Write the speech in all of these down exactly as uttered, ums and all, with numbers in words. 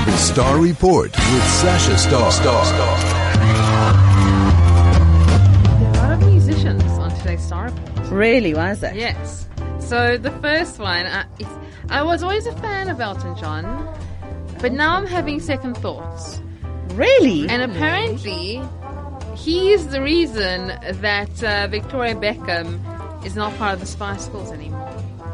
The Star Report with Sasha Star. Star. There are a lot of musicians on today's Star Report. Really? Why is that? Yes. So the first one, I, it's, I was always a fan of Elton John, but now I'm having second thoughts. Really? And apparently, he's the reason that uh, Victoria Beckham is not part of the Spice Girls anymore.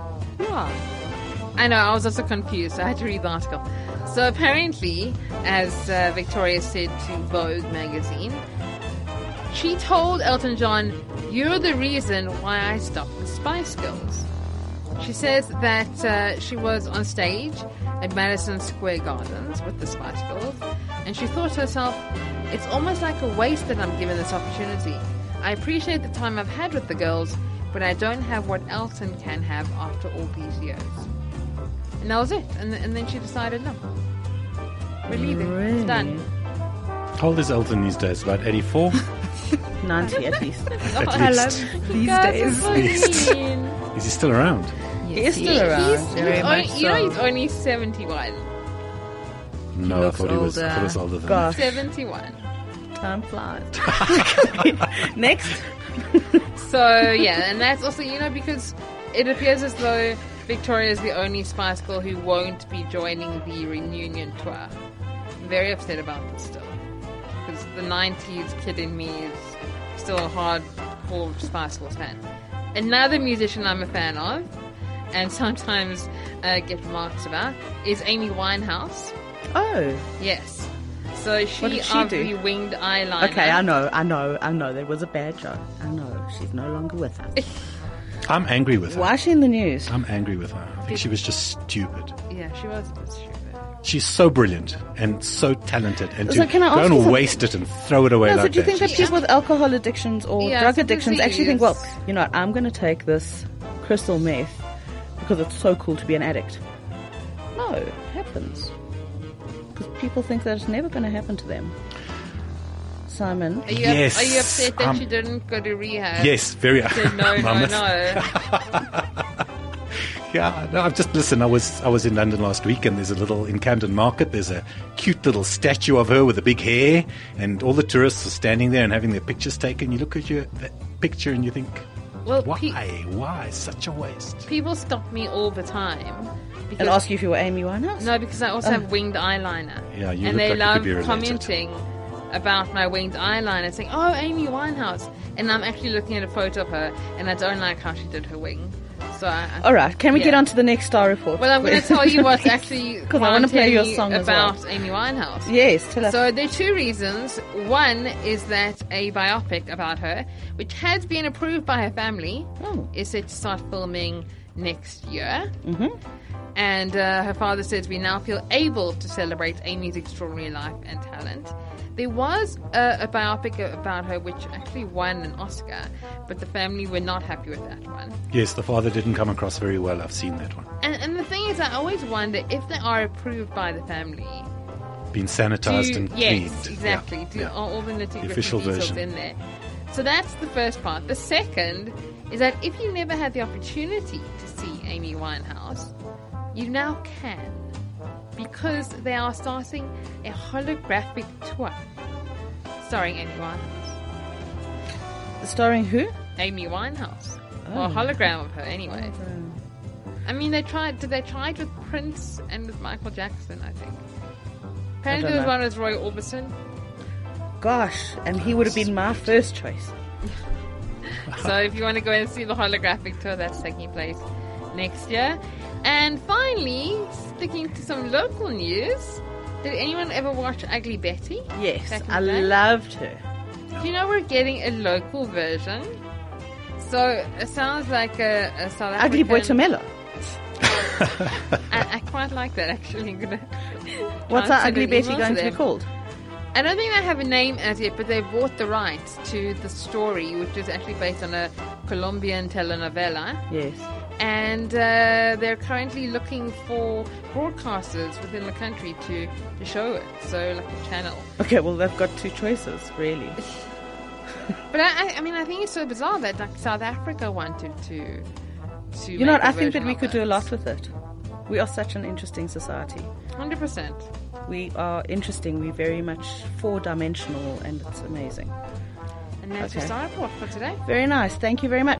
Oh. I know, I was also confused. I had to read the article. So apparently, as uh, Victoria said to Vogue magazine, she told Elton John, "You're the reason why I stopped the Spice Girls." She says that uh, she was on stage at Madison Square Gardens with the Spice Girls, and she thought to herself, it's almost like a waste that I'm given this opportunity. I appreciate the time I've had with the girls, but I don't have what Elton can have after all these years. And that was it. And, and then she decided, no. We're leaving. Really? It's done. How old is Elton these days? About eighty-four? ninety at least. At I least. love these Guys, days. it's so mean. Is he still around? He is He- still around. he's- very he's much only, You know so. he's only seventy-one. No, I looks thought he was, I thought he older. was older than Gosh. seventy-one. Time flies. Next. So, yeah, and that's also, you know, because it appears as though Victoria is the only Spice Girl who won't be joining the reunion tour. I'm very upset about this still. Because the nineties kid in me is still a hardcore Spice Girls fan. Another musician I'm a fan of, and sometimes uh, get remarks about, is Amy Winehouse. Oh. Yes. So she, What did she of do? the winged eyeliner. Okay, I know, I know, I know. There was a bad joke. I know. She's no longer with us. I'm angry with her. Why is she in the news? I'm angry with her. I think she was just stupid. Yeah, she was a bit stupid. She's so brilliant and so talented, and So to can I go ask and you something? waste it and throw it away No, like so do you that. think that people with alcohol addictions or Yeah, drug it's a addictions actually think, disease. well, you know, I'm going to take this crystal meth because it's so cool to be an addict? No, it happens. Because people think that it's never going to happen to them. Simon? Are you, Yes, are you upset that um, she didn't go to rehab? Yes, very. Said no, no, Mammoth. no. Yeah, no, I've just listen. I was I was in London last week, and there's a little in Camden Market. There's a cute little statue of her with a big hair, and all the tourists are standing there and having their pictures taken. You look at your that picture and you think, Well, why, pe- why such a waste? people stop me all the time. Because, And ask you if you were Amy Winehouse? no, because I also Oh. have winged eyeliner. Yeah, you and look they like you love could be related. commenting about my winged eyeliner, saying, "Oh, Amy Winehouse," and I'm actually looking at a photo of her, and I don't like how she did her wing. So, I, I- All right, can we Yeah. get on to the next star report? well, I'm going to tell you what's actually Because I want to play your content song as well. about Amy Winehouse. Yes, tell us. So there are two reasons. One is that a biopic about her, which has been approved by her family, Oh. is set to start filming next year. Mhm. And uh, her father says we now feel able to celebrate Amy's extraordinary life and talent. There was a, a biopic about her which actually won an Oscar, but the family were not happy with that one. Yes, the father didn't come across very well. I've seen that one. And, and the thing is, I always wonder if they are approved by the family. Been sanitized Do- and yes, cleaned. exactly. Yeah, Do yeah. all, all the nitty gritty official details version. in there. So that's the first part. The second is that if you never had the opportunity to see Amy Winehouse, you now can, because they are starting a holographic tour starring Amy Winehouse. Starring who? Amy Winehouse, Oh. or a hologram of her, anyway. I mean, they tried. Did they try it with Prince and with Michael Jackson? I think. Apparently, there was know. one with Roy Orbison. Gosh, and he would have been my first choice. So if you want to go and see the holographic tour, that's taking place next year. And finally, sticking to some local news, did anyone ever watch Ugly Betty? Yes, Back in I the day? loved her. Do you know we're getting a local version? So it sounds like a, a South African... Ugly Boy Tamelo. I, I quite like that, actually. I'm gonna What's try our and Ugly send an Betty email going to be them. called? I don't think they have a name as yet, but they've bought the rights to the story, which is actually based on a Colombian telenovela. Yes. And uh, they're currently looking for broadcasters within the country to, to show it. So, like a channel. Okay, well, they've got two choices, really. But I, I, I mean, I think it's so bizarre that like South Africa wanted to. to You know what? make a I think that version we of could do a it. lot with it. We are such an interesting society. one hundred percent. We are interesting. We're very much four-dimensional, and it's amazing. And that's Okay. your star report for today. Very nice. Thank you very much.